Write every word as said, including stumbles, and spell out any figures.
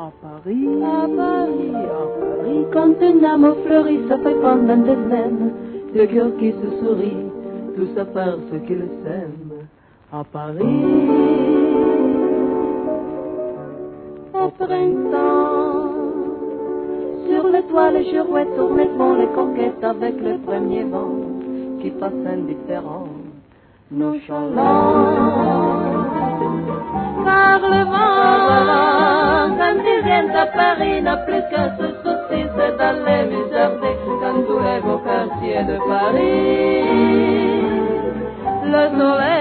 À Paris, à Paris, à Paris, quand une amour fleurit, ça fait pendant des semaines, deux cœurs qui se sourient, tous à faire ce qu'ils s'aiment. À Paris, au printemps, sur les toits, les girouettes tournent et font les coquettes avec le premier vent qui passe indifférent, nonchalant. Car le vent, quand il vient à Paris, n'a plus qu'un seul souci, c'est d'aller m'éserver dans tous les beaux quartiers de Paris. Le soleil